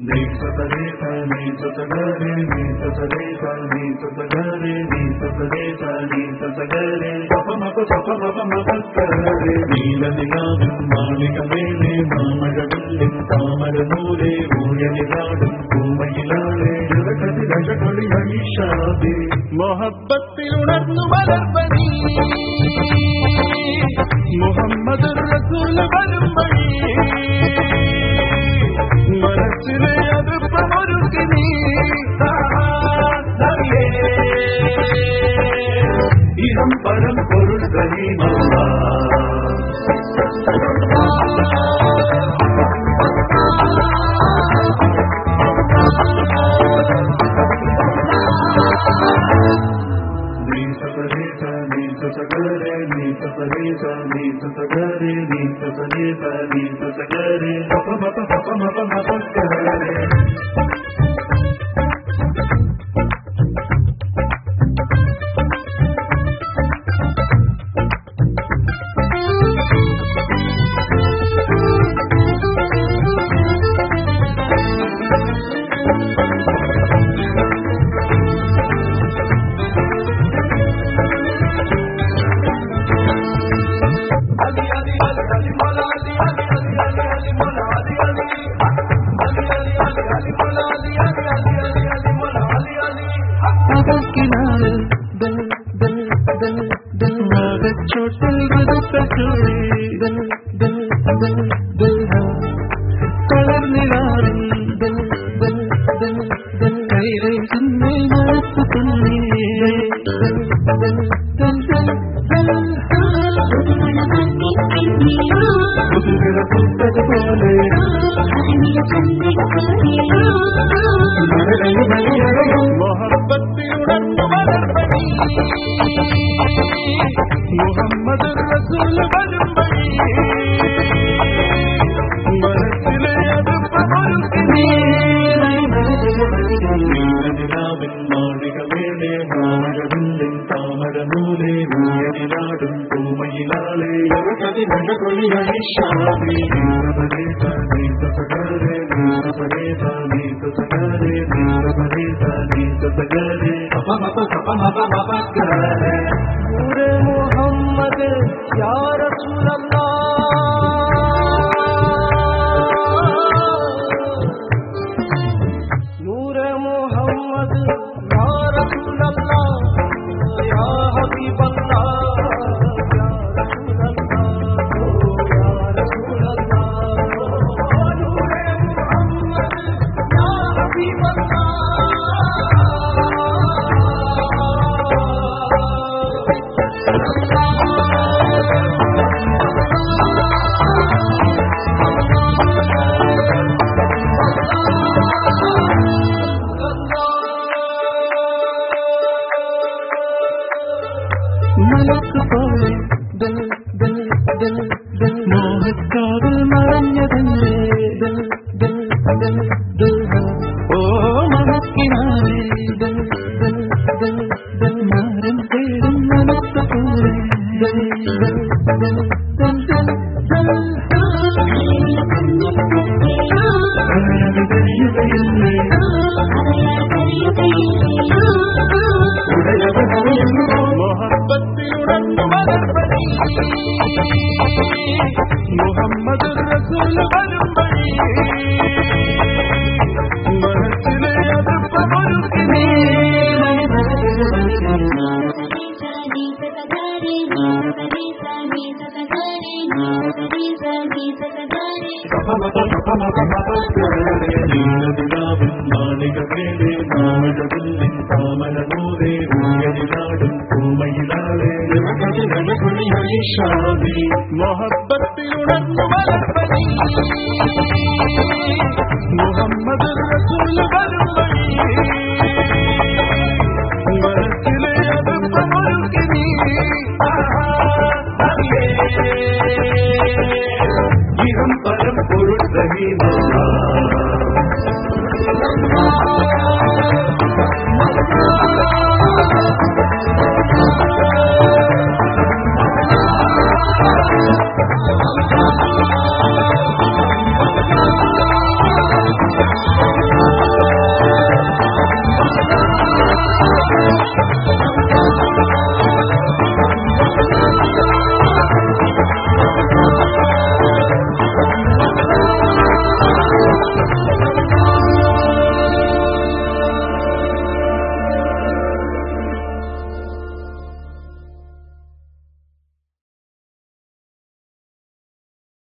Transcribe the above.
നീലനിലാവിൻ മാളികമേലെ മാമഴവില്ലിൻ താമരനൂലെ ഊയലിലാടും പൂമയിലാളെ കളി അനീഷാദി മൊഹബത്തിൽ ഉണർന്നു വളർവനി മുഹമ്മദ് റസൂൽ വരും വഴി മനസ്സിലെ അടുപ്പമൊരുക്കി നീ ഇതം പരം പൊരുൾ കരീമല്ല മുഹമ്മദ് റസൂൽ വരും വഴി മനസ്സിലെ അടുപ്പമൊരുക്കി നീ നീലനിലാവിൻ മാളികമേലെ മാമഴവില്ലിൻ താമരനൂലെ ഊയലിലാടും പൂമയിലാളെ കളി അനീഷാദി नूरे मोहम्मद या रसूल अल्लाह नूरे मोहम्मद या रसूल अल्लाह या हबीब अल्लाह മലക്ക് പോലെ ദൽ ദൽ ദൽ ദൽ മോഹക്കാവിൽ മറഞ്ഞതല്ലേ ദൽ ദൽ ദൽ ദൽ ഓ മലക്കിനാവേ ദൽ ദൽ ദൽ ദൽ മാരം തേടും മലക്ക് പോലെ ദൽ ദൽ ദൽ ദൽ ദൽ മോഹബത്തിലുണർന്നു വളർവനി മുഹമ്മദ് റസൂൽ വരും വഴി മനസ്സിലെ അടുപ്പമൊരുക്കി നീ നീലനിലാവിൻ മാളികമേലെ മാമഴവില്ലിൻ താമരനൂലെ ഊയലിലാടും പൂമയിലാളെ കളി അനീഷാദി മൊഹബത്തിലുണർന്നു വളർവനി മുഹമ്മദ് റസൂൽ വരും വഴി മനസ്സിലെ അടുപ്പമൊരുക്കി നീ ഇതം പരം പൊരുൾ കരീമല്ല